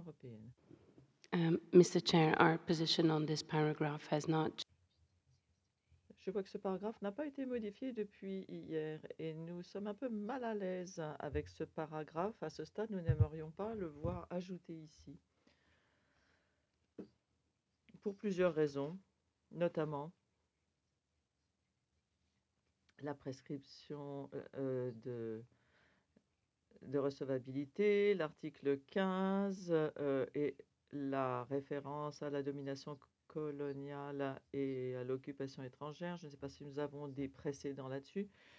européenne. Mr. Chair, our position on this paragraph has not. Je vois que ce paragraphe n'a pas été modifié depuis hier et nous sommes un peu mal à l'aise avec ce paragraphe. À ce stade, nous n'aimerions pas le voir ajouté ici. Pour plusieurs raisons, notamment la prescription de recevabilité, l'article 15 et la référence à la domination coloniale et à l'occupation étrangère. Je ne sais pas si nous avons des précédents là-dessus.